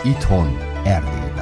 itthon, Erdélyben.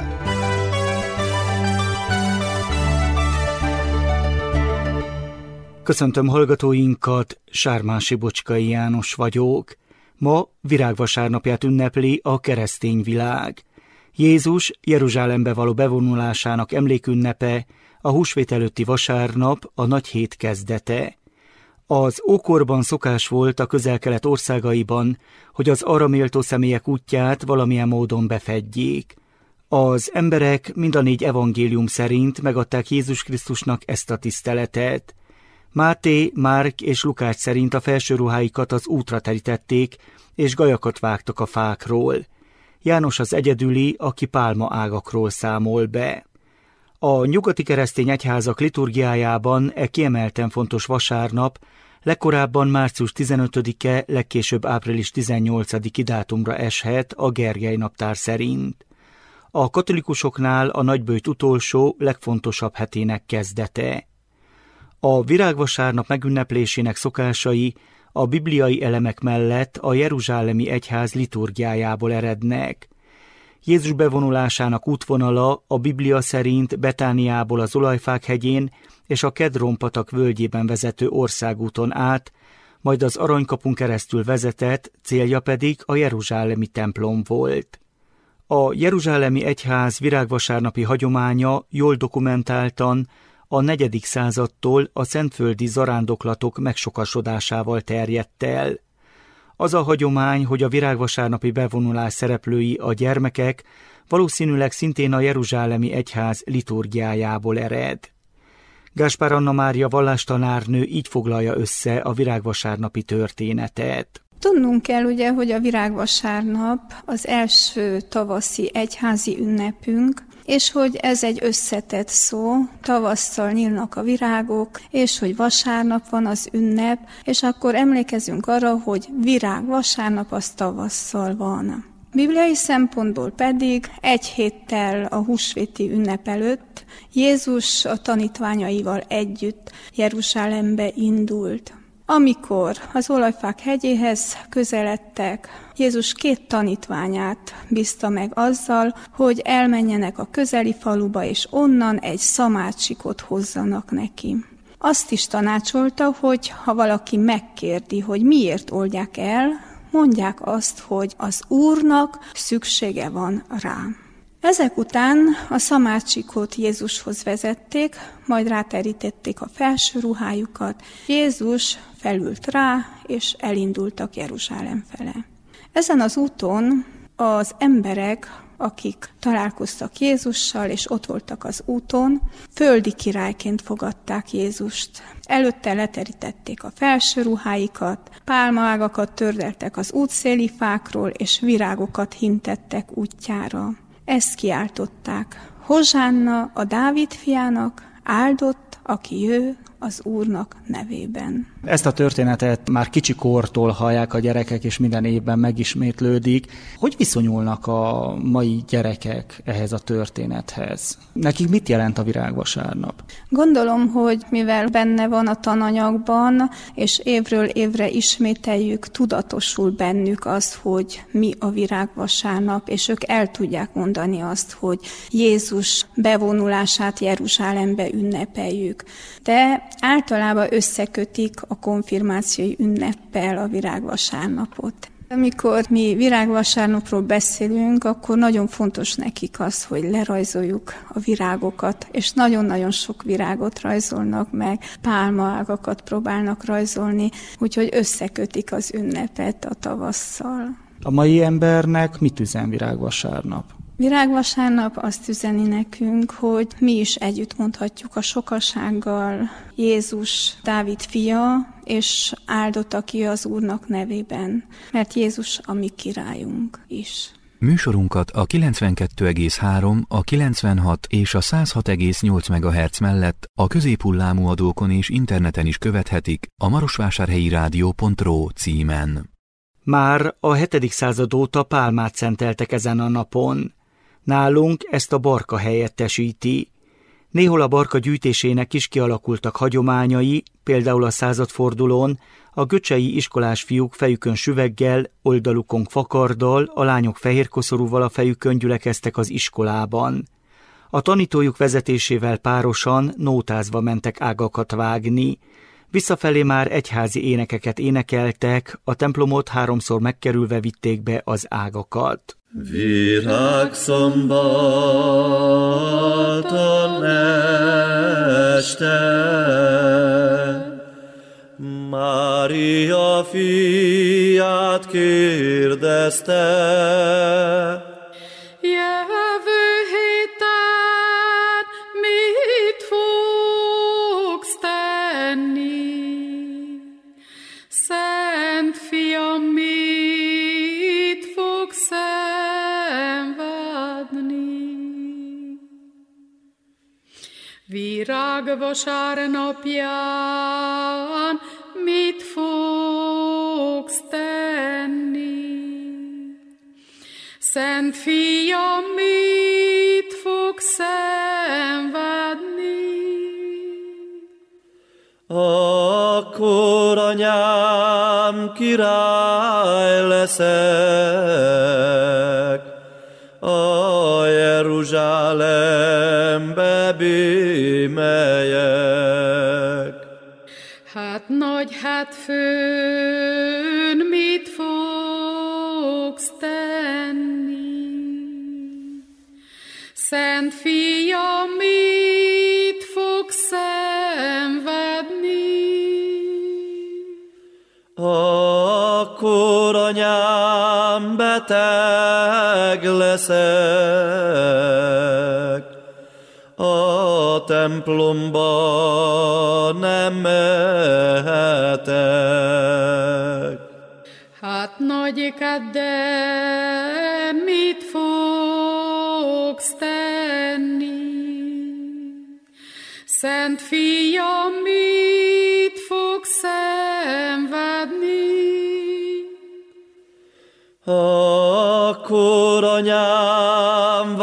Köszöntöm hallgatóinkat, Sármási Bocskai János vagyok. Ma virágvasárnapját ünnepli a keresztény világ. Jézus Jeruzsálembe való bevonulásának emlékünnepe, a húsvét előtti vasárnap, a nagy hét kezdete. Az ókorban szokás volt a Közel-Kelet országaiban, hogy az arra méltó személyek útját valamilyen módon befedjék. Az emberek mind a 4 evangélium szerint megadták Jézus Krisztusnak ezt a tiszteletet. Máté, Márk és Lukács szerint a felső ruháikat az útra terítették, és gajakat vágtak a fákról. János az egyedüli, aki pálmaágakról számol be. A nyugati keresztény egyházak liturgiájában kiemelten fontos vasárnap legkorábban március 15-e, legkésőbb április 18-i dátumra eshet a Gergely naptár szerint. A katolikusoknál a nagyböjt utolsó, legfontosabb hetének kezdete. A virágvasárnap megünneplésének szokásai a bibliai elemek mellett a jeruzsálemi egyház liturgiájából erednek. Jézus bevonulásának útvonala a Biblia szerint Betániából az Olajfák hegyén és a Kedron-patak völgyében vezető országúton át, majd az Aranykapun keresztül vezetett, célja pedig a jeruzsálemi templom volt. A jeruzsálemi egyház virágvasárnapi hagyománya jól dokumentáltan a 4. századtól a szentföldi zarándoklatok megsokasodásával terjedt el. Az a hagyomány, hogy a virágvasárnapi bevonulás szereplői a gyermekek, valószínűleg szintén a jeruzsálemi egyház liturgiájából ered. Gáspár Anna Mária vallástanárnő így foglalja össze a virágvasárnapi történetet. Tudnunk kell ugye, hogy a virágvasárnap az első tavaszi egyházi ünnepünk, és hogy ez egy összetett szó, tavasszal nyílnak a virágok, és hogy vasárnap van az ünnep, és akkor emlékezünk arra, hogy virágvasárnap az tavasszal van. Bibliai szempontból pedig egy héttel a húsvéti ünnep előtt Jézus a tanítványaival együtt Jeruzsálembe indult. Amikor az Olajfák hegyéhez közeledtek, Jézus 2 tanítványát bízta meg azzal, hogy elmenjenek a közeli faluba, és onnan egy szamácsikot hozzanak neki. Azt is tanácsolta, hogy ha valaki megkérdi, hogy miért oldják el, mondják azt, hogy az Úrnak szüksége van rá. Ezek után a szamácsikot Jézushoz vezették, majd ráterítették a felső ruhájukat. Jézus felült rá, és elindultak Jeruzsálem fele. Ezen az úton az emberek, akik találkoztak Jézussal, és ott voltak az úton, földi királyként fogadták Jézust. Előtte leterítették a felső ruháikat, pálmaágakat tördeltek az útszéli fákról, és virágokat hintettek útjára. Ezt kiáltották: Hozsánna a Dávid fiának, áldott, aki jő az Úrnak nevében. Ezt a történetet már kicsikortól hallják a gyerekek, és minden évben megismétlődik. Hogy viszonyulnak a mai gyerekek ehhez a történethez? Nekik mit jelent a virágvasárnap? Gondolom, hogy mivel benne van a tananyagban, és évről évre ismételjük, tudatosul bennük az, hogy mi a virágvasárnap, és ők el tudják mondani azt, hogy Jézus bevonulását Jeruzsálembe ünnepeljük. De általában összekötik a konfirmációi ünneppel a virágvasárnapot. Amikor mi virágvasárnapról beszélünk, akkor nagyon fontos nekik az, hogy lerajzoljuk a virágokat, és nagyon-nagyon sok virágot rajzolnak meg, pálmaágakat próbálnak rajzolni, úgyhogy összekötik az ünnepet a tavasszal. A mai embernek mit üzen virágvasárnap? Virágvasárnap azt üzeni nekünk, hogy mi is együtt mondhatjuk a sokasággal: Jézus Dávid fia, és áldott, aki az Úrnak nevében, mert Jézus a mi királyunk is. Műsorunkat a 92,3, a 96 és a 106,8 MHz mellett a középhullámú adókon és interneten is követhetik a marosvásárhelyirádió.ro címen. Már a 7. század óta pálmát szenteltek ezen a napon. Nálunk ezt a barka helyettesíti. Néhol a barka gyűjtésének is kialakultak hagyományai, például a századfordulón a göcsei iskolás fiúk fejükön süveggel, oldalukon fakarddal, a lányok fehérkoszorúval a fejükön gyülekeztek az iskolában. A tanítójuk vezetésével párosan nótázva mentek ágakat vágni. Visszafelé már egyházi énekeket énekeltek, a templomot 3-szor megkerülve vitték be az ágakat. Virágszombaton este Mária fiát kérdezte, jövő héten mit fogsz tenni? Szent Fiam, mit fogsz szenvedni? Virágvasárnapján mit fogsz tenni? Szent Fiam, mit fogsz szenvedni? akkor anyám király leszek, a Jeruzsálembe megyek. Hát nagy hétfőn mit fogsz tenni? Szent Fiam, mit fogsz szenvedni? Akkor anyám beteg leszek, a templomba nem mehetek. Hát nagy kedden mit fogsz tenni? Szent Fiam, mit fogsz szenvedni? Akkor anyám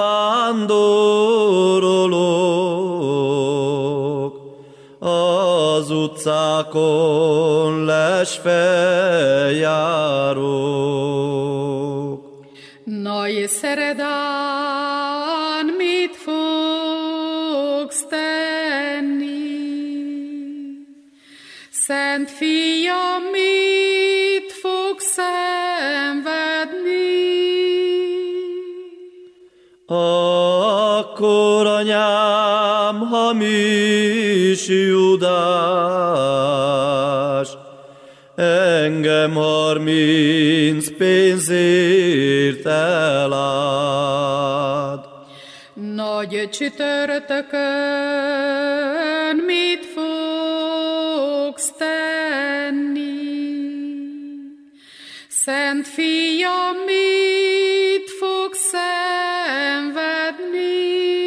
vándorolok, az utcákon lesfel járok. Nagy szeredán mit fogsz tenni? Szent Fiam, mit fogsz szenvedni? Akkor anyám hamis Judás, engem 30 pénzért elád. Nagy csütörtökön mit fogsz tenni? Szent Fiam, mit fogsz szenvedni?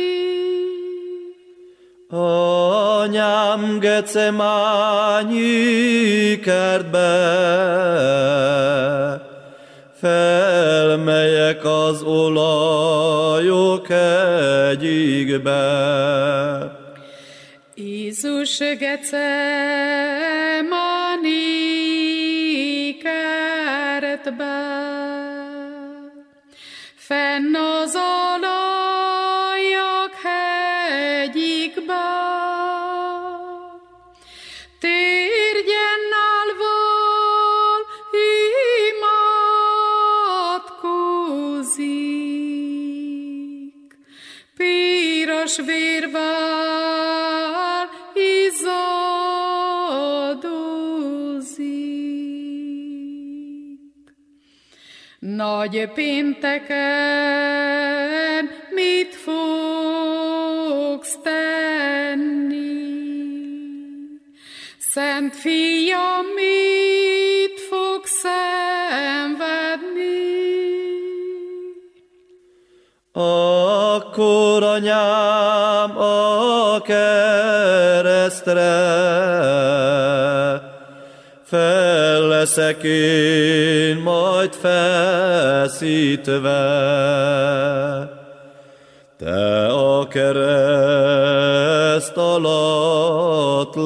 Anyám Gecemányi kertbe, felmegyek az olajok egyikbe. Jézus Gecemányi kertbe, fenn az olajok egyikbe, térjen állval imádkozik, piros vérvel izzadozik. Nagy pénteken mit fogsz tenni? Szent Fiam, mit fogsz szenvedni? Akkor anyám a keresztre fel leszek én majd feszítve. te a kereszt alatt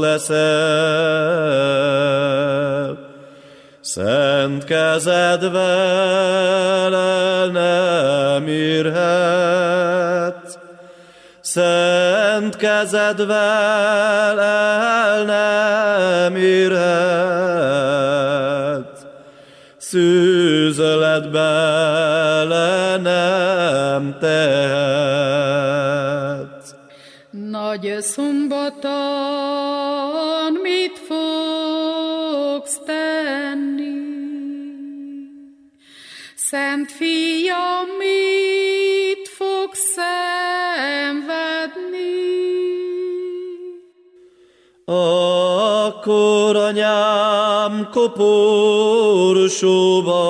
leszel, szent kezedvel el nem érhetsz, szent kezedvel el nem érhetsz, szűzöletbe le nem tehetsz. Nagy szombaton mit fogsz tenni? Szent Fiam, mit fogsz szenvedni? Akkor anyám koporsóba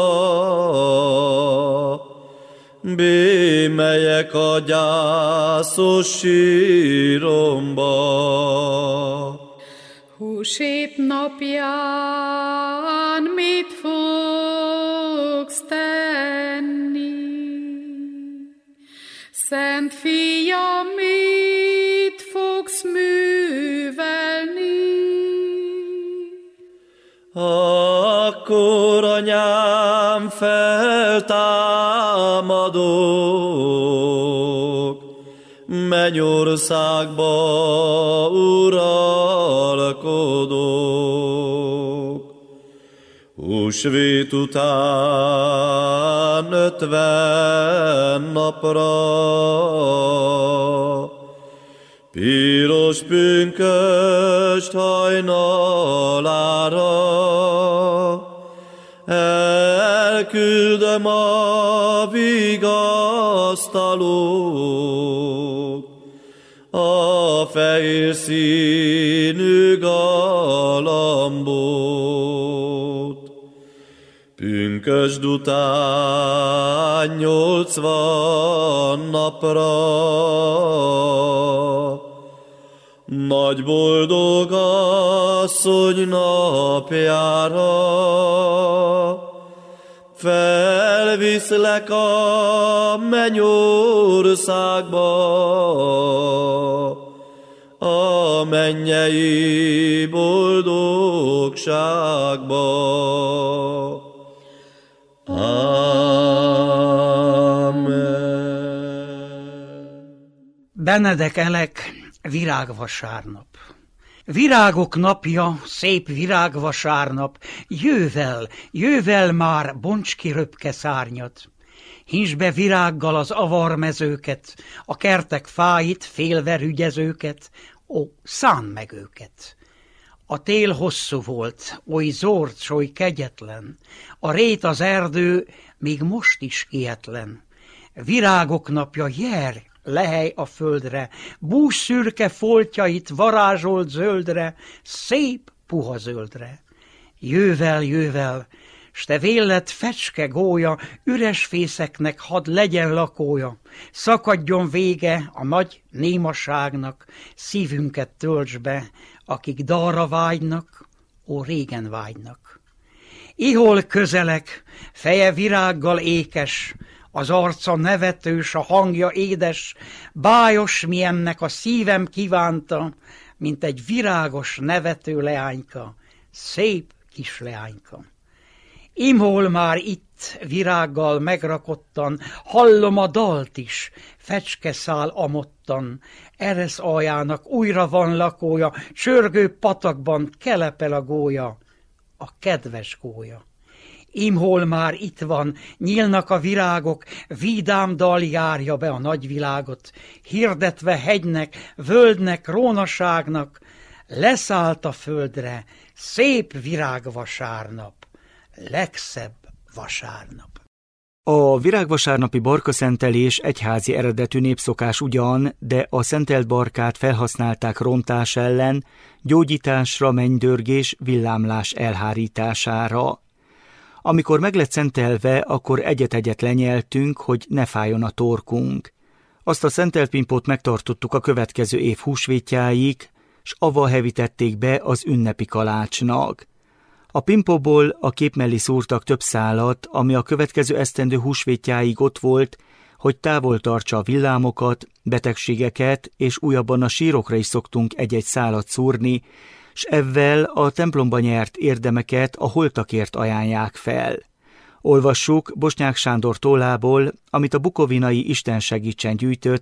bémelyek a gyászos síromba. Húsvét napján mit fogsz tenni? Szent Fiam, mit fogsz művelni? Akkor anyám feltámadok, mennyországba uralkodok. Húsvét után 50 napra piros pünkösd hajnalára elküldöm a vigasztalót, a fehér színű galambot. Pünkösd után 80 napra nagy boldog asszony napjára felviszlek a mennyországba, a mennyei boldogságba. Amen. Benedek elek, virágvasárnap. Virágok napja, szép virágvasárnap, jövel már, bonts ki röpke szárnyat. Hints be virággal az avarmezőket, a kertek fáit, félve rügyezőket, ó, szánd meg őket. A tél hosszú volt, oly zord, s oly kegyetlen, a rét az erdő még most is ilyetlen. Virágok napja, jár, lehely a földre, bús szürke foltjait varázsolt zöldre, szép puha zöldre. Jövel, s te véllet fecske gólya, üres fészeknek hadd legyen lakója, szakadjon vége a nagy némaságnak, szívünket tölts be, akik dalra vágynak, ó régen vágynak. Ihol közelek, feje virággal ékes, az arca nevetős, a hangja édes, bájos milyennek a szívem kívánta, mint egy virágos nevető leányka, szép kis leányka. Imhol már itt virággal megrakottan, hallom a dalt is, fecske szál amottan, eresz aljának újra van lakója, csörgő patakban kelepel a gólya, a kedves gólya. Imhol már itt van, nyílnak a virágok, vidám dal járja be a nagyvilágot, hirdetve hegynek, völgynek, rónaságnak, leszállt a földre, szép virágvasárnap, legszebb vasárnap. A virágvasárnapi barkaszentelés egyházi eredetű népszokás ugyan, de a szentelt barkát felhasználták rontás ellen, gyógyításra, mennydörgés, villámlás elhárítására. Amikor meg lett szentelve, akkor egyet-egyet lenyeltünk, hogy ne fájjon a torkunk. Azt a szentelt pimpót megtartottuk a következő év húsvétjáig, s avval hevítették be az ünnepi kalácsnak. A pimpóból a kép mellé szúrtak több szálat, ami a következő esztendő húsvétjáig ott volt, hogy távol tartsa a villámokat, betegségeket, és újabban a sírokra is szoktunk egy-egy szálat szúrni, s evvel a templomba nyert érdemeket a holtakért ajánlják fel. Olvassuk Bosnyák Sándor tollából, amit a bukovinai Isten segítsen gyűjtött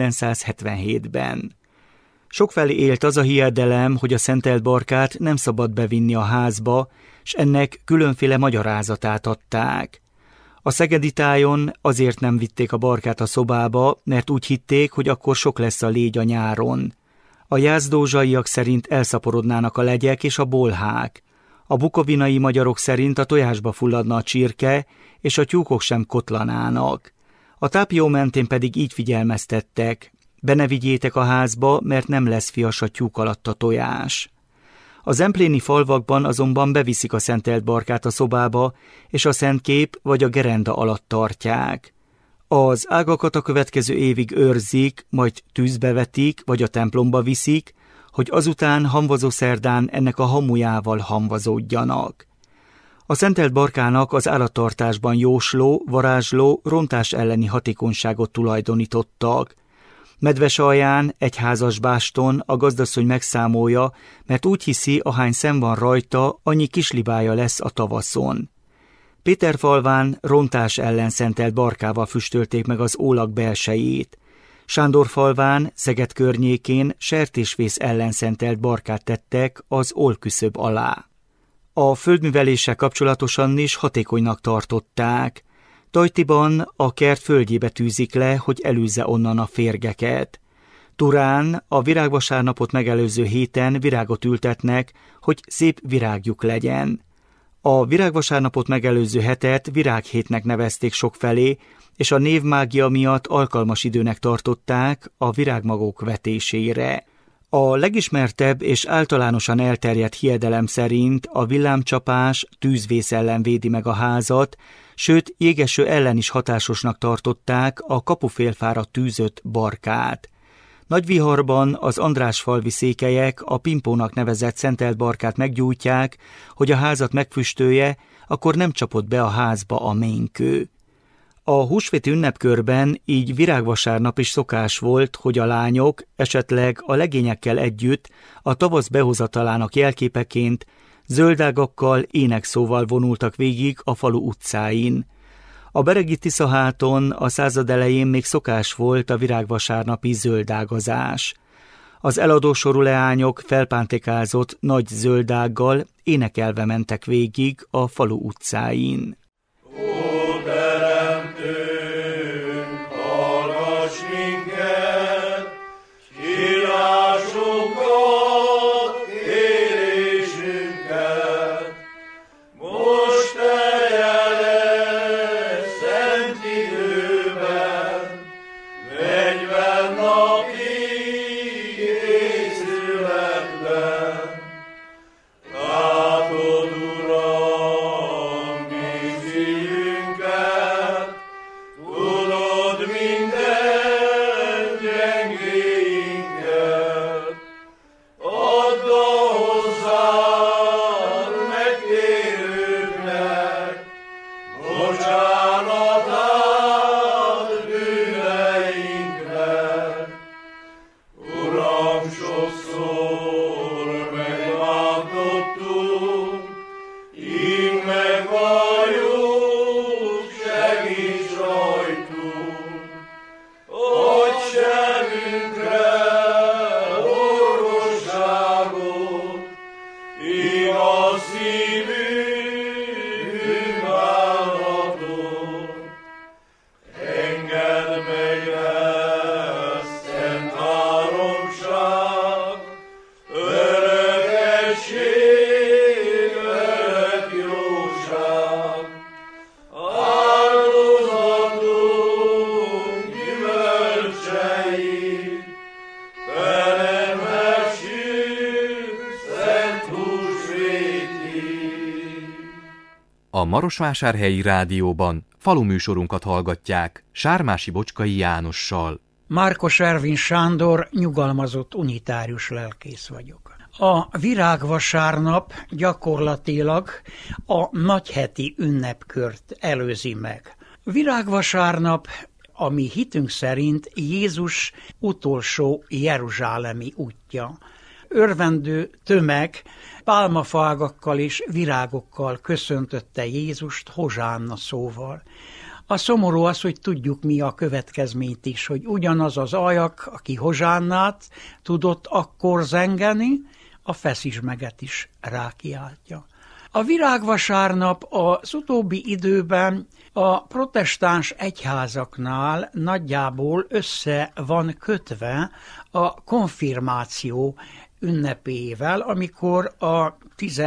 1977-ben. Sokfelé élt az a hiedelem, hogy a szentelt barkát nem szabad bevinni a házba, s ennek különféle magyarázatát adták. A szegedi tájon azért nem vitték a barkát a szobába, mert úgy hitték, hogy akkor sok lesz a légy a nyáron. A jászdózsaiak szerint elszaporodnának a legyek és a bolhák. A bukovinai magyarok szerint a tojásba fulladna a csirke, és a tyúkok sem kotlanának. A tápjó mentén pedig így figyelmeztettek: be ne vigyétek a házba, mert nem lesz fias a tyúk alatt a tojás. A zempléni falvakban azonban beviszik a szentelt barkát a szobába, és a szentkép vagy a gerenda alatt tartják. Az ágakat a következő évig őrzik, majd tűzbe vetik, vagy a templomba viszik, hogy azután hamvazószerdán ennek a hamujával hamvazódjanak. A szentelt barkának az állattartásban jósló, varázsló, rontás elleni hatékonyságot tulajdonítottak. Medvesalján, egy házas báston a gazdasszony megszámolja, mert úgy hiszi, ahány szem van rajta, annyi kislibája lesz a tavaszon. Péterfalván rontás ellen szentelt barkával füstölték meg az ólak belsejét. Sándorfalván, Szeged környékén sertésvész ellen szentelt barkát tettek az ólküszöb alá. A földműveléssel kapcsolatosan is hatékonynak tartották. Tajtiban a kert földjébe tűzik le, hogy elűzze onnan a férgeket. Turán a virágvasárnapot megelőző héten virágot ültetnek, hogy szép virágjuk legyen. A virágvasárnapot megelőző hetet virághétnek nevezték sokfelé, és a névmágia miatt alkalmas időnek tartották a virágmagok vetésére. A legismertebb és általánosan elterjedt hiedelem szerint a villámcsapás tűzvész ellen védi meg a házat, sőt jégeső ellen is hatásosnak tartották a kapufélfára tűzött barkát. Nagyviharban az Andrásfalvi székelyek a pimpónak nevezett szentelt barkát meggyújtják, hogy a házat megfüstölje, akkor nem csapott be a házba a ménkő. A húsvéti ünnepkörben így virágvasárnap is szokás volt, hogy a lányok, esetleg a legényekkel együtt a tavasz behozatalának jelképeként zöldágakkal, énekszóval vonultak végig a falu utcáin. A beregi Tiszaháton a század elején még szokás volt a virágvasárnapi zöldágazás. Az eladósorú leányok felpántékázott nagy zöldággal énekelve mentek végig a falu utcáin. A Marosvásárhelyi Rádióban faluműsorunkat hallgatják Sármási Bocskai Jánossal. Márkos Ervin Sándor, nyugalmazott unitárius lelkész vagyok. A virágvasárnap gyakorlatilag a nagyheti ünnepkört előzi meg. Virágvasárnap a mi hitünk szerint Jézus utolsó jeruzsálemi útja. Örvendő tömeg pálmafágakkal és virágokkal köszöntötte Jézust hozsánna szóval. A szomorú az, hogy tudjuk mi a következményt is, hogy ugyanaz az ajak, aki hozsánnát tudott akkor zengeni, a feszizsmeget is rákiáltja. A virágvasárnap az utóbbi időben a protestáns egyházaknál nagyjából össze van kötve a konfirmáció ünnepével, amikor a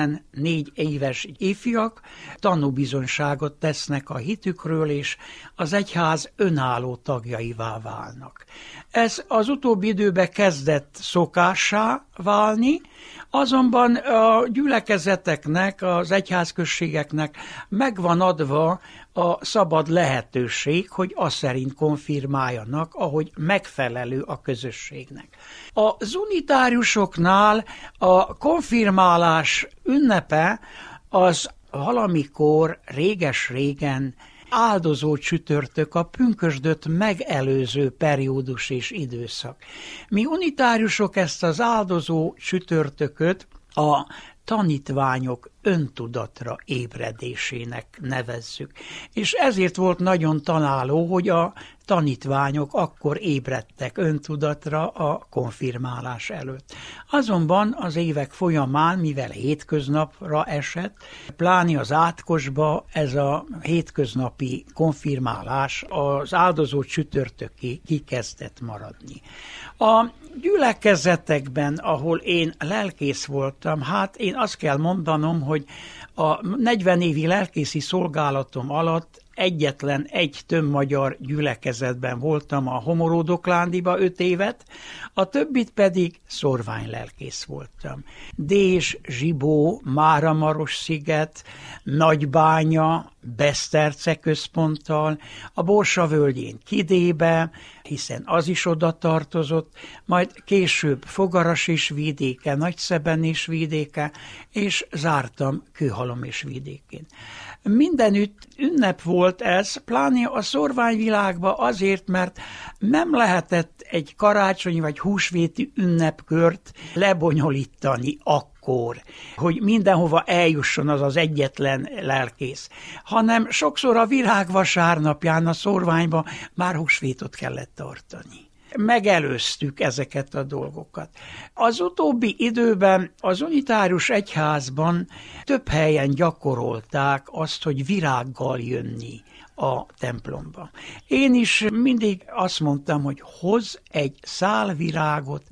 14 éves ifjak tanúbizonyságot tesznek a hitükről, és az egyház önálló tagjaivá válnak. Ez az utóbbi időben kezdett szokássá válni, azonban a gyülekezeteknek, az egyházközségeknek megvan adva a szabad lehetőség, hogy azt szerint konfirmáljanak, ahogy megfelelő a közösségnek. Az unitáriusoknál a konfirmálás ünnepe az valamikor réges-régen áldozó csütörtök, a pünkösdöt megelőző periódus és időszak. Mi unitáriusok ezt az áldozó csütörtököt a tanítványok öntudatra ébredésének nevezzük. És ezért volt nagyon találó, hogy a tanítványok akkor ébredtek öntudatra a konfirmálás előtt. Azonban az évek folyamán, mivel hétköznapra esett, pláne az átkosba ez a hétköznapi konfirmálás az áldozó csütörtökig kikezdett maradni. A gyülekezetekben, ahol én lelkész voltam, hát én azt kell mondanom, hogy a 40 évi lelkészi szolgálatom alatt egyetlen egy többmagyar gyülekezetben voltam, a Homoródoklándiba 5 évet, a többit pedig szorványlelkész voltam. Dés, Zsibó, Máramarossziget, Nagybánya, Beszterce központtal, a Borsa völgyén Kidébe, hiszen az is oda tartozott, majd később Fogaras és vidéke, Nagyszeben és vidéke, és zártam Kőhalom és vidékén. Mindenütt ünnep volt ez, pláne a szorványvilágban azért, mert nem lehetett egy karácsonyi vagy húsvéti ünnepkört lebonyolítani akkor, hogy mindenhova eljusson az az egyetlen lelkész, hanem sokszor a virágvasárnapján a szorványba már húsvétot kellett tartani. Megelőztük ezeket a dolgokat. Az utóbbi időben az unitárius egyházban több helyen gyakorolták azt, hogy virággal jönni a templomba. Én is mindig azt mondtam, hogy hozz egy szál virágot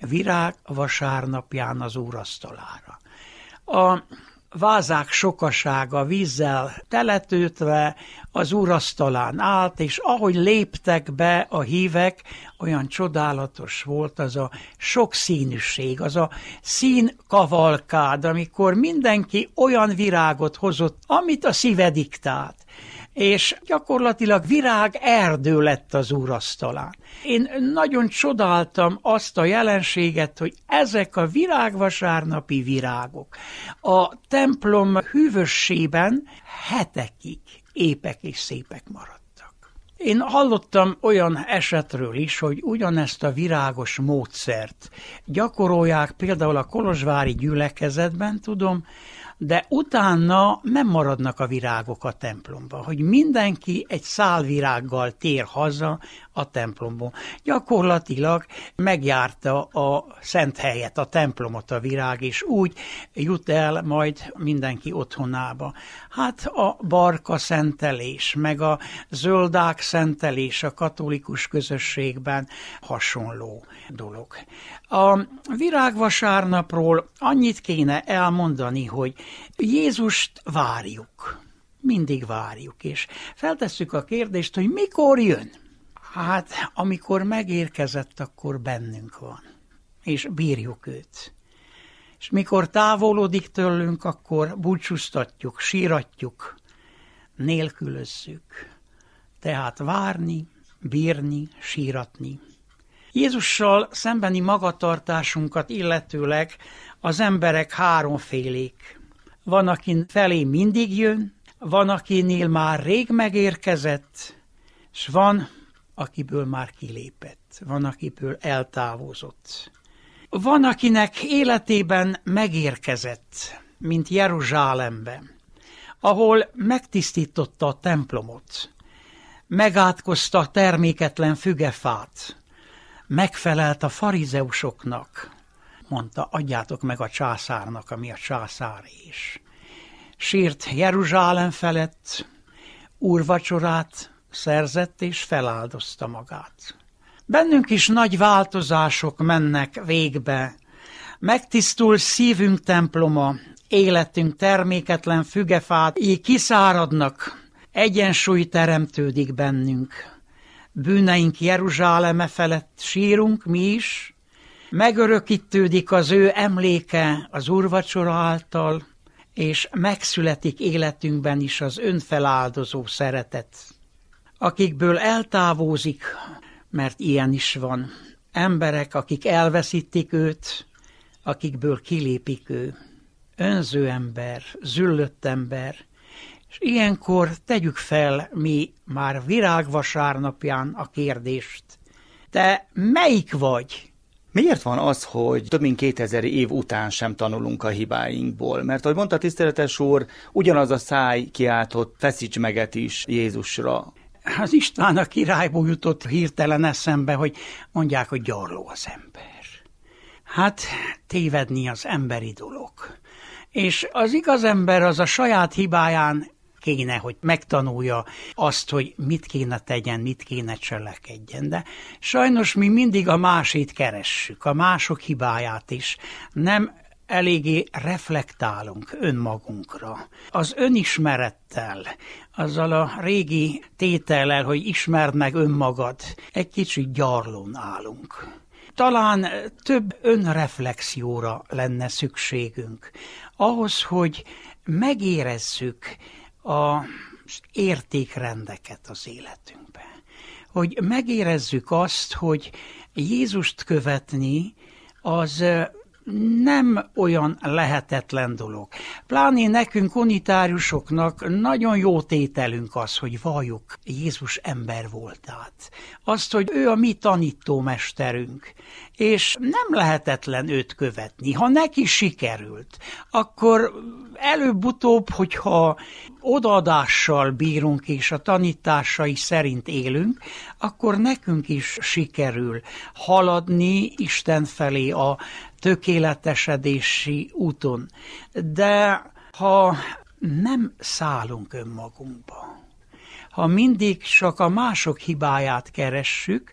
virágvasárnapján az úrasztalára. A vázák sokasága vízzel teletöltve az úrasztalán állt, és ahogy léptek be a hívek, olyan csodálatos volt az a sokszínűség, az a színkavalkád, amikor mindenki olyan virágot hozott, amit a szíve diktált. És gyakorlatilag virág erdő lett az úrasztalán. Én nagyon csodáltam azt a jelenséget, hogy ezek a virágvasárnapi virágok a templom hűvösségben hetekig épek és szépek maradtak. Én hallottam olyan esetről is, hogy ugyanezt a virágos módszert gyakorolják például a kolozsvári gyülekezetben, tudom, de utána nem maradnak a virágok a templomban, hogy mindenki egy szál virággal tér haza a templomból. Gyakorlatilag megjárta a szent helyet, a templomot a virág, és úgy jut el majd mindenki otthonába. Hát a barka szentelés, meg a zöldák szentelés a katolikus közösségben hasonló dolog. A virágvasárnapról annyit kéne elmondani, hogy Jézust várjuk, mindig várjuk, és feltesszük a kérdést, hogy mikor jön? Hát, amikor megérkezett, akkor bennünk van, és bírjuk őt. És mikor távolodik tőlünk, akkor búcsúztatjuk, síratjuk, nélkülözzük. Tehát várni, bírni, síratni. Jézussal szembeni magatartásunkat illetőleg az emberek háromfélék. Van, akin felé mindig jön, van, akinél már rég megérkezett, és van, akiből már kilépett, van, akiből eltávozott. Van, akinek életében megérkezett, mint Jeruzsálemben, ahol megtisztította a templomot, megátkozta a terméketlen fügefát, megfelelt a farizeusoknak, mondta, adjátok meg a császárnak, ami a császáré is. Sírt Jeruzsálem felett, úrvacsorát szerzett és feláldozta magát. Bennünk is nagy változások mennek végbe. Megtisztul szívünk temploma, életünk terméketlen fügefái kiszáradnak, egyensúly teremtődik bennünk. Bűneink Jeruzsáleme felett sírunk mi is, megörökítődik az ő emléke az úrvacsora által, és megszületik életünkben is az önfeláldozó szeretet. Akikből eltávozik, mert ilyen is van, emberek, akik elveszítik őt, akikből kilépik ő. Önző ember, züllött ember, és ilyenkor tegyük fel mi már virágvasárnapján a kérdést. Te melyik vagy? Miért van az, hogy több mint 2000 év után sem tanulunk a hibáinkból? Mert ahogy mondta tiszteletes úr, ugyanaz a száj kiáltott feszíts meget is Jézusra. Az István a királyból jutott hirtelen eszembe, hogy mondják, hogy gyarló az ember. Hát tévedni az emberi dolog. És az igaz ember az a saját hibáján kéne, hogy megtanulja azt, hogy mit kéne tegyen, mit kéne cselekedjen. De sajnos mi mindig a másét keressük, a mások hibáját is. Nem eléggé reflektálunk önmagunkra. Az önismerettel, azzal a régi tétellel, hogy ismerd meg önmagad, egy kicsit gyarlón állunk. Talán több önreflexióra lenne szükségünk, ahhoz, hogy megérezzük az értékrendeket az életünkben. Hogy megérezzük azt, hogy Jézust követni az nem olyan lehetetlen dolog. Pláne nekünk unitáriusoknak nagyon jó tételünk az, hogy valljuk Jézus ember voltát. Azt, hogy ő a mi tanítómesterünk, és nem lehetetlen őt követni. Ha neki sikerült, akkor előbb-utóbb, hogyha odaadással bírunk és a tanításai szerint élünk, akkor nekünk is sikerül haladni Isten felé a tökéletesedési úton. De ha nem szállunk önmagunkba, ha mindig csak a mások hibáját keressük,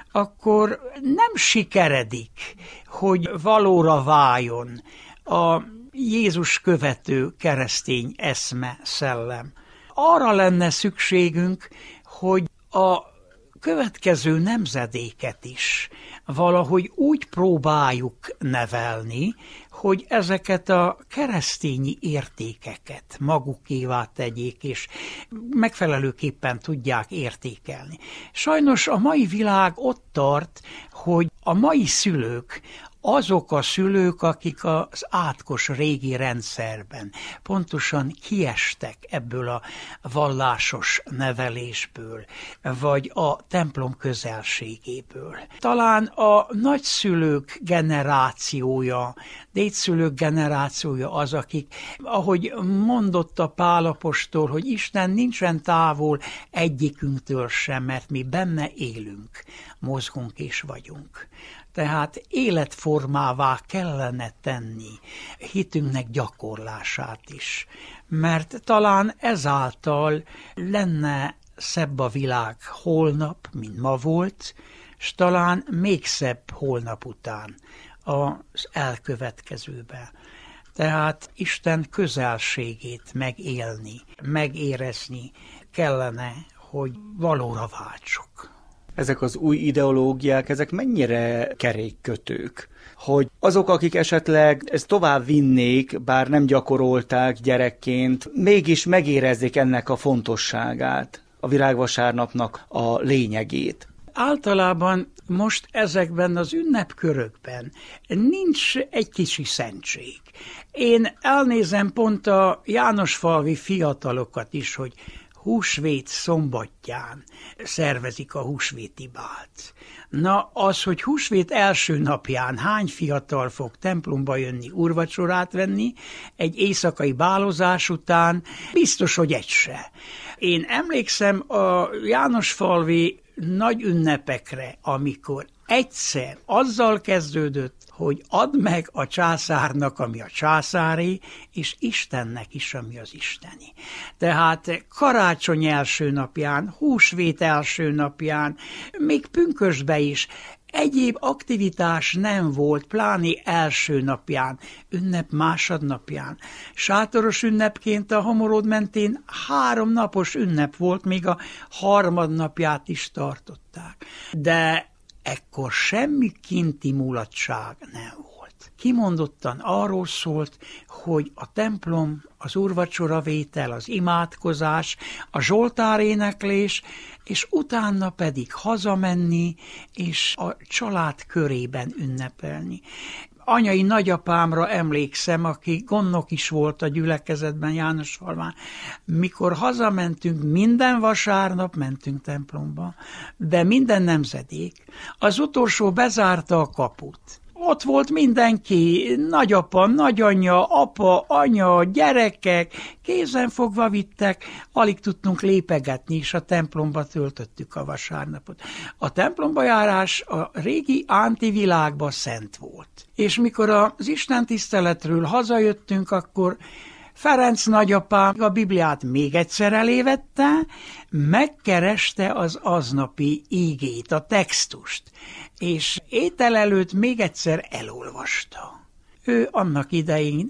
akkor nem sikeredik, hogy valóra váljon a Jézus követő keresztény eszme, szellem. Arra lenne szükségünk, hogy a következő nemzedéket is valahogy úgy próbáljuk nevelni, hogy ezeket a keresztényi értékeket magukévá tegyék, és megfelelőképpen tudják értékelni. Sajnos a mai világ ott tart, hogy a mai szülők, azok a szülők, akik az átkos régi rendszerben pontosan kiestek ebből a vallásos nevelésből, vagy a templom közelségéből. Talán a nagyszülők generációja, dédszülők generációja az, akik, ahogy mondotta Pál apostol, hogy Isten nincsen távol egyikünktől sem, mert mi benne élünk, mozgunk és vagyunk. Tehát életformává kellene tenni hitünknek gyakorlását is, mert talán ezáltal lenne szebb a világ holnap, mint ma volt, és talán még szebb holnap után az elkövetkezőben. Tehát Isten közelségét megélni, megérezni kellene, hogy valóra váltsuk. Ezek az új ideológiák, ezek mennyire kerékkötők? Hogy azok, akik esetleg ezt tovább vinnék, bár nem gyakorolták gyerekként, mégis megérezzék ennek a fontosságát, a virágvasárnapnak a lényegét. Általában most ezekben az ünnepkörökben nincs egy kicsi szentség. Én elnézem pont a jánosfalvi fiatalokat is, húsvét szombatján szervezik a húsvéti bált. Na, az, hogy húsvét első napján hány fiatal fog templomba jönni úrvacsorát venni, egy éjszakai bálozás után, biztos, hogy egy se. Én emlékszem a Jánosfalvi nagy ünnepekre, amikor egyszer azzal kezdődött, hogy add meg a császárnak, ami a császári, és Istennek is, ami az isteni. Tehát karácsony első napján, húsvét első napján, még pünkösdbe is egyéb aktivitás nem volt, pláne első napján, ünnep másodnapján. Sátoros ünnepként a Homorod mentén 3 napos ünnep volt, még a harmadnapját is tartották. De ekkor semmi kinti mulatság nem volt. Kimondottan arról szólt, hogy a templom, az úrvacsoravétel, az imádkozás, a zsoltáréneklés, és utána pedig hazamenni, és a család körében ünnepelni. Anyai nagyapámra emlékszem, aki gondnok is volt a gyülekezetben Jánosfalván. Mikor hazamentünk, minden vasárnap mentünk templomba, de minden nemzedék. Az utolsó bezárta a kaput. Ott volt mindenki, nagyapa, nagyanyja, apa, anya, gyerekek, kézenfogva vittek, alig tudtunk lépegetni, és a templomba töltöttük a vasárnapot. A templomba járás a régi antivilágban szent volt. És mikor az istentiszteletről hazajöttünk, akkor Ferenc nagyapám a Bibliát még egyszer elévette, megkereste az aznapi ígét, a textust, és étel előtt még egyszer elolvasta. Ő annak idején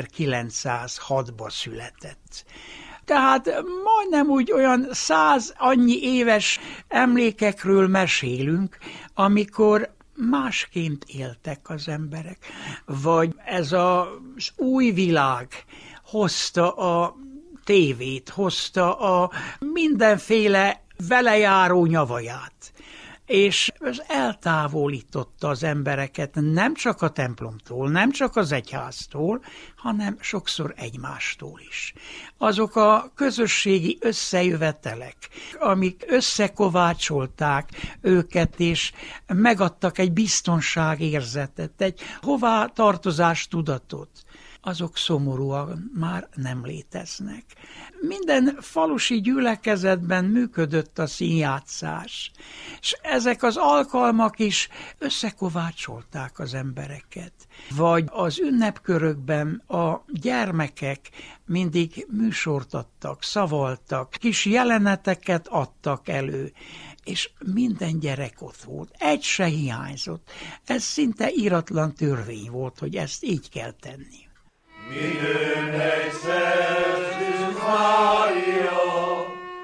1906-ban született. Tehát majdnem úgy olyan 100 annyi éves emlékekről mesélünk, amikor másként éltek az emberek, vagy ez az új világ hozta a tévét, hozta a mindenféle velejáró nyavaját, és ez eltávolította az embereket nem csak a templomtól, nem csak az egyháztól, hanem sokszor egymástól is. Azok a közösségi összejövetelek, amik összekovácsolták őket, és megadtak egy biztonságérzetet, egy hová tartozás tudatot, azok szomorúan már nem léteznek. Minden falusi gyülekezetben működött a színjátszás, és ezek az alkalmak is összekovácsolták az embereket. Vagy az ünnepkörökben a gyermekek mindig műsort adtak, szavaltak, kis jeleneteket adtak elő, és minden gyerek ott volt, egy se hiányzott. Ez szinte íratlan törvény volt, hogy ezt így kell tenni. Mindenek szerzünk Mária,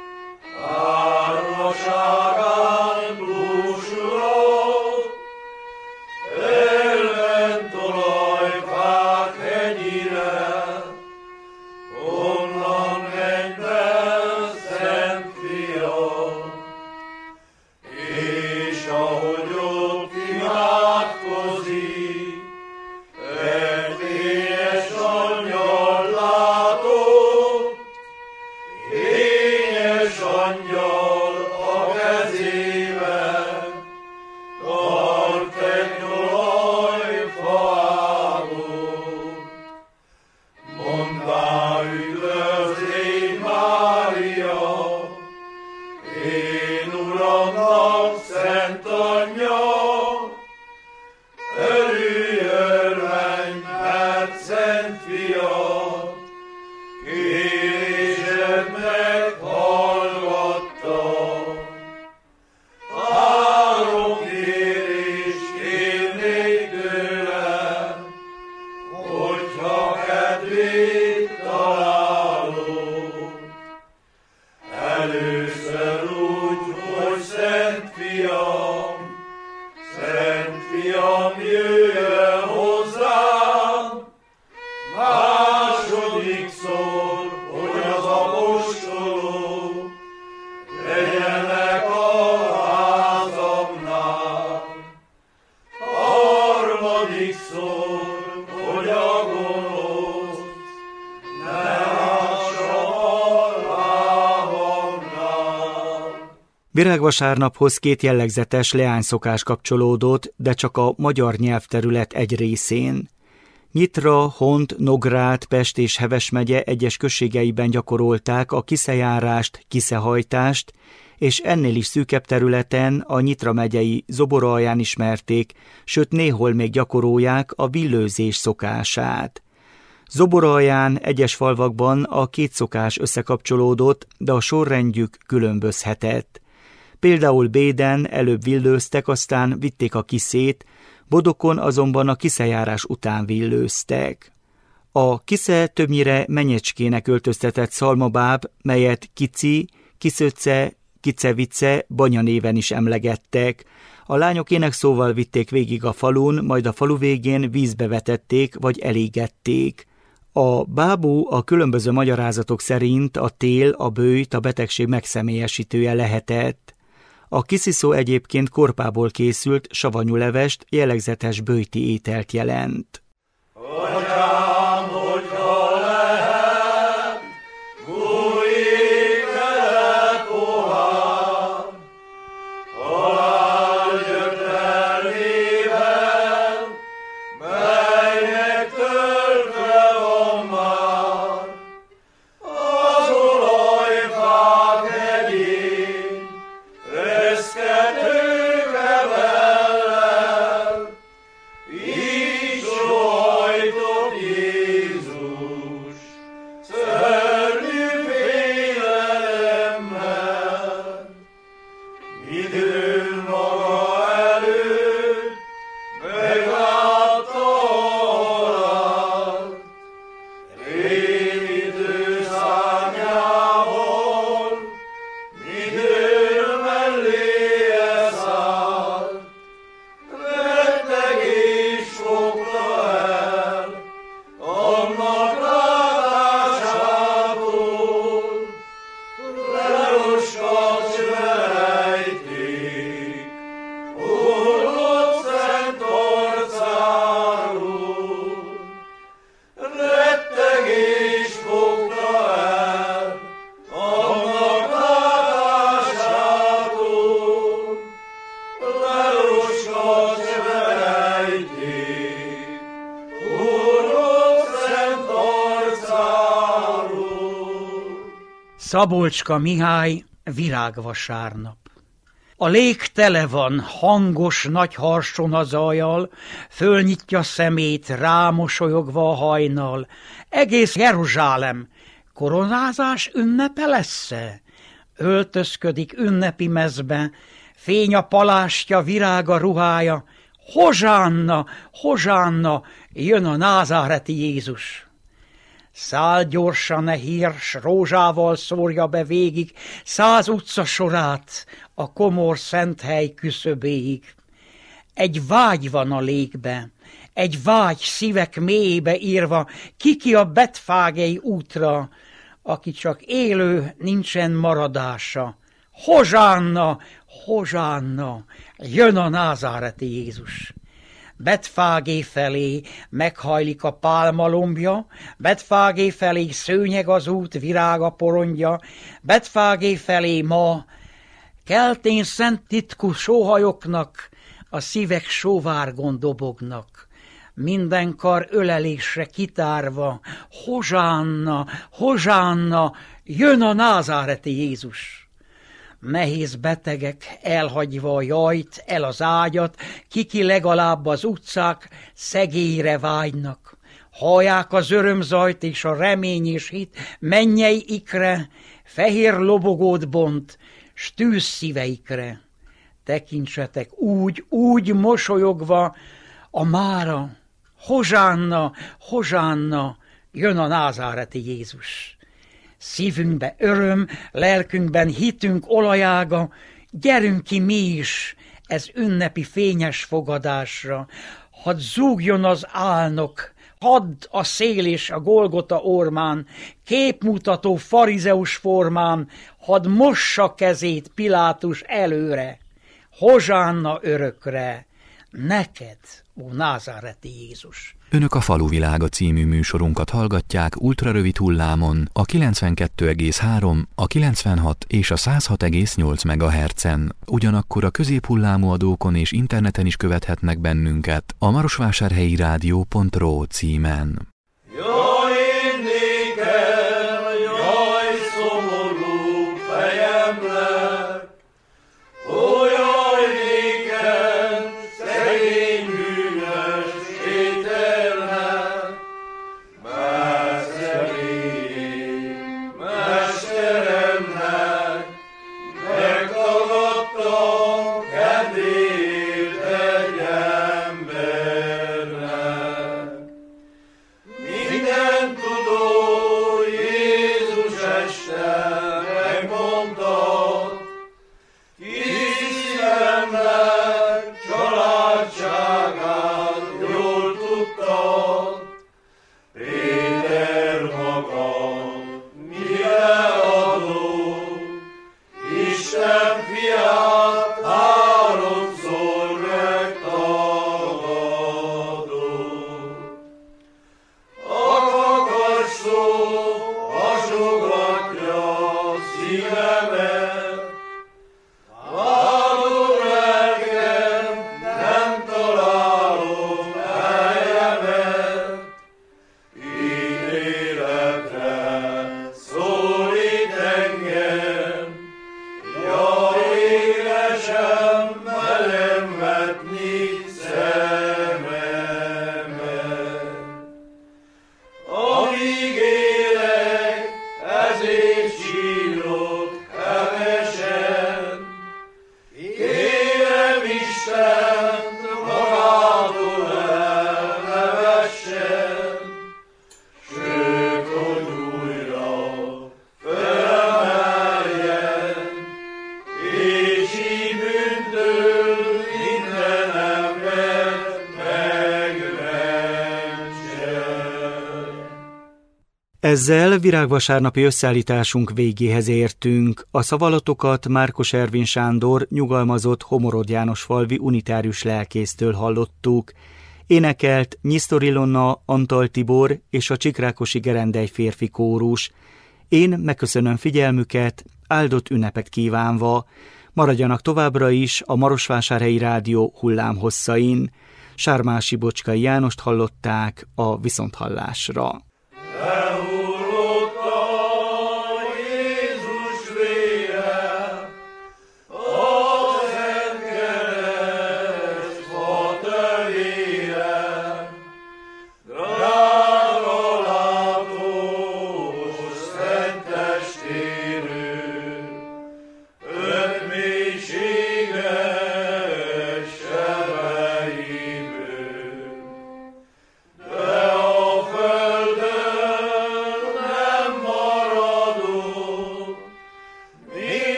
árvaságán búsuló, ellen tolajkák hegyire, onnan mennyben Szent Fia, és ahogy ott imádkozik, először úgy Virágvasárnaphoz 2 jellegzetes leányszokás kapcsolódott, de csak a magyar nyelvterület egy részén. Nyitra, Hont, Nógrád, Pest és Heves megye egyes községeiben gyakorolták a kiszejárást, kiszehajtást, és ennél is szűkebb területen, a Nyitra megyei Zoboraalján ismerték, sőt néhol még gyakorolják a villőzés szokását. Zoboraalján egyes falvakban a 2 szokás összekapcsolódott, de a sorrendjük különbözhetett. Például Béden előbb villőztek, aztán vitték a kiszét, Bodokon azonban a kiszejárás után villőztek. A kisze többnyire menyecskének öltöztetett szalmabáb, melyet Kici, Kiszöcce, Kicevice, Banya néven is emlegettek. A lányok énekszóval vitték végig a falun, majd a falu végén vízbe vetették vagy elégették. A bábú a különböző magyarázatok szerint a tél, a böjt, a betegség megszemélyesítője lehetett. A kisziszó egyébként korpából készült savanyú levest, jellegzetes böjti ételt jelent. Atyám, hogyha lehet, bújik vele pohár, halál gyötrelmével, melynek töltve van már, az olajfák hegyén, reszkető kebellel, így sóhajtott Jézus, szörnyű félelemmel. Midőn maga előtt meglátta a halált, rémítő szárnyából, midőn melléje szállt, rettegés fogta el, annak látásától, leroskadt verejték, hullott szent arcáról. Rettegés fogta el, annak látásától, leroskadt verejték, hullott szent arcáról. Szabolcska Mihály, Virágvasárnap. A lég tele van hangos nagy harsona zajjal, fölnyitja szemét, rámosolyogva a hajnal. Egész Jeruzsálem koronázás ünnepe lesz-e? Öltözködik ünnepi mezbe, fény a palástja, virág a ruhája. Hozsánna, hozsánna, jön a názáreti Jézus. Száll gyorsan hír, s rózsával szórja be végig 100 utca sorát a komor szent hely küszöbéig. Egy vágy van a légbe, egy vágy szívek mélyébe írva, kiki a Betfágei útra, aki csak élő, nincsen maradása. Hozsánna, hozsánna, jön a názáreti Jézus. Betfágé felé meghajlik a pálmalombja, Betfágé felé szőnyeg az út, virág a porondja, Betfágé felé ma keltén szent titkú sóhajoknak a szívek sóvárgon dobognak. Minden kar ölelésre kitárva, hozsánna, hozsánna, jön a názáreti Jézus. Nehéz betegek elhagyva a jajt, el az ágyat, kiki legalább az utcák szegélyre vágynak. Hallják az örömzajt és a remény és hit mennyei ikre, fehér lobogót bont, s tűz szíveikre. Tekintsetek úgy mosolyogva a mára, hozsánna, hozsánna, jön a názáreti Jézus. Szívünkbe öröm, lelkünkben hitünk olajága, gyerünk ki mi is ez ünnepi fényes fogadásra. Hadd zúgjon az álnok, hadd a szél és a Golgota ormán, képmutató farizeus formán, hadd mossa kezét Pilátus előre. Hozsánna örökre, neked, ó názáreti Jézus. Önök a Faluvilága című műsorunkat hallgatják ultrarövid hullámon a 92,3, a 96 és a 106,8 MHz-en. Ugyanakkor a középhullámú adókon és interneten is követhetnek bennünket a marosvásárhelyi rádió.ro címen. Jaj, én nékem, jaj, szomorú fejemnek, ó, jaj, nékem, szegény bűnös ételnek, már szegény mesteremnek, megtagadtam kedvét egy embernek. Minden tudó Jézus este megmondta, kis szívemnek családságát jól tudta. Péter maga mire adó, Isten fiát háromszor megtagadó. A kakarszó hasogatja szívemet, vádó lelkem, nem találom helyemet. Ítéletre szólít engem, jaj, égesem velem vetni szememet. Amíg élek, ezért sírok hevesen, kérem Istent, magától elnevessen, sőt, hogy újra felemeljen, és így bűntől mindenemet megmentsen. Ezzel virágvasárnapi összeállításunk végéhez értünk. A szavalatokat Márkos Ervin Sándor nyugalmazott Homorod Jánosfalvi unitárius lelkésztől hallottuk. Énekelt Nyisztor Ilona, Antal Tibor és a Csikrákosi Gerendely férfi kórus. Én megköszönöm figyelmüket, áldott ünnepet kívánva. Maradjanak továbbra is a Marosvásárhelyi Rádió hullámhosszain. Sármási Bocskai Jánost hallották a viszonthallásra.